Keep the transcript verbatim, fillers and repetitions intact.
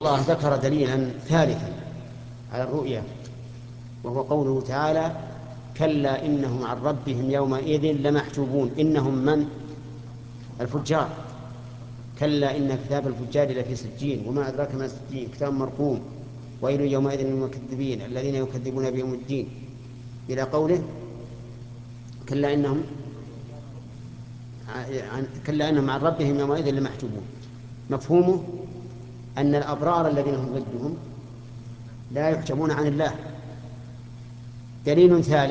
الله ذكر دليلا ثالثا على الرؤيا، وهو قوله تعالى: كلا إنهم عن ربهم يومئذ لمحجوبون. إنهم من؟ الفجار. كلا إن كتاب الفجار لفي سجين، وما أدراك ما سجين، كتاب مرقوم، ويل يومئذ للمكذبين الذين يكذبون بيوم الدين، إلى قوله: كلا إنهم عن كلا إنهم عن ربهم يومئذ لمحجوبون. مفهومه أن الأبرار الذين هم ضدهم لا يحجبون عن الله. دليل ثالث: